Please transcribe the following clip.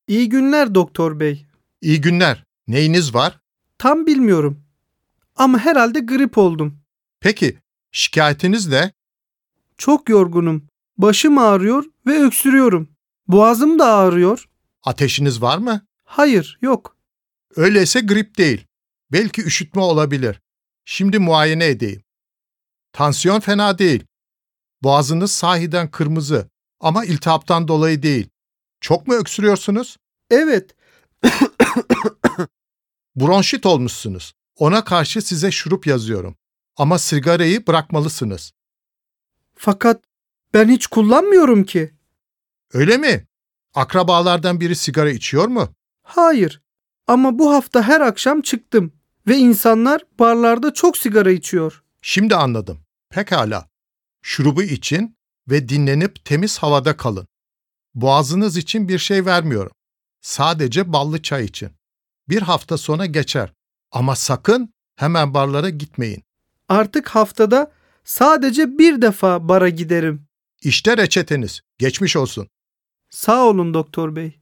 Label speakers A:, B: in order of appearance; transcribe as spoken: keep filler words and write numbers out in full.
A: İyi günler doktor bey.
B: İyi günler. Neyiniz var?
A: Tam bilmiyorum. Ama herhalde grip oldum.
B: Peki, şikayetiniz ne?
A: Çok yorgunum. Başım ağrıyor ve öksürüyorum. Boğazım da ağrıyor.
B: Ateşiniz var mı?
A: Hayır, yok.
B: Öyleyse grip değil. Belki üşütme olabilir. Şimdi muayene edeyim. Tansiyon fena değil. Boğazınız sahiden kırmızı ama iltihaptan dolayı değil. Çok mu öksürüyorsunuz?
A: Evet,
B: Bronşit olmuşsunuz. Ona karşı size şurup yazıyorum. Ama sigarayı bırakmalısınız.
A: fakat ben hiç kullanmıyorum ki.
B: Öyle mi? Akrabalardan biri sigara içiyor mu?
A: Hayır. Ama bu hafta her akşam çıktım ve insanlar barlarda çok sigara içiyor.
B: Şimdi anladım. Pekala. Şurubu için ve dinlenip temiz havada kalın. Boğazınız için bir şey vermiyorum. Sadece ballı çay için. Bir hafta sonra geçer. Ama sakın hemen barlara gitmeyin.
A: Artık haftada sadece bir defa bara giderim.
B: İşte reçeteniz. Geçmiş olsun.
A: Sağ olun doktor bey.